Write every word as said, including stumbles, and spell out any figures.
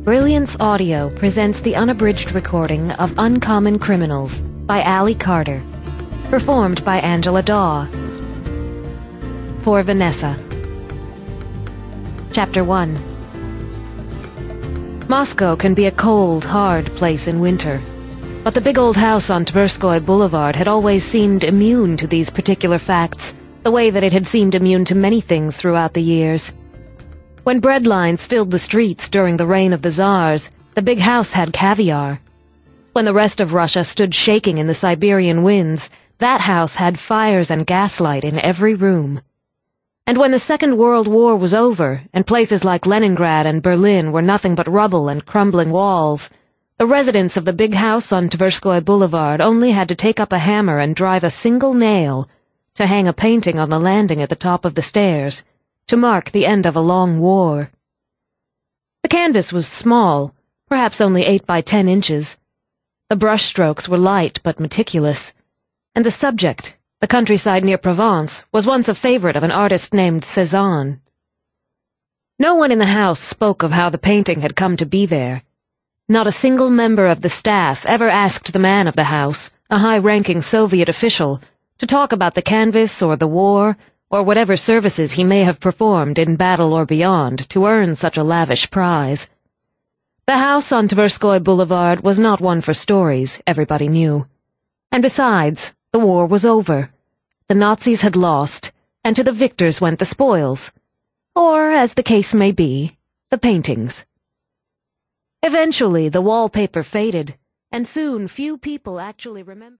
Brilliance Audio presents the unabridged recording of Uncommon Criminals by Allie Carter, performed by Angela Daw. For Vanessa. Chapter one. Moscow can be a cold, hard place in winter, but the big old house on Tverskoy Boulevard had always seemed immune to these particular facts, the way that it had seemed immune to many things throughout the years. When bread lines filled the streets during the reign of the Tsars, the big house had caviar. When the rest of Russia stood shaking in the Siberian winds, that house had fires and gaslight in every room. And when the Second World War was over, and places like Leningrad and Berlin were nothing but rubble and crumbling walls, the residents of the big house on Tverskoy Boulevard only had to take up a hammer and drive a single nail to hang a painting on the landing at the top of the stairs, to mark the end of a long war. The canvas was small, perhaps only eight by ten inches. The brushstrokes were light but meticulous, and the subject, the countryside near Provence, was once a favorite of an artist named Cézanne. No one in the house spoke of how the painting had come to be there. Not a single member of the staff ever asked the man of the house, a high-ranking Soviet official, to talk about the canvas or the war, or whatever services he may have performed in battle or beyond to earn such a lavish prize. The house on Tverskoy Boulevard was not one for stories, everybody knew. And besides, the war was over. The Nazis had lost, and to the victors went the spoils. Or, as the case may be, the paintings. Eventually, the wallpaper faded, and soon few people actually remembered.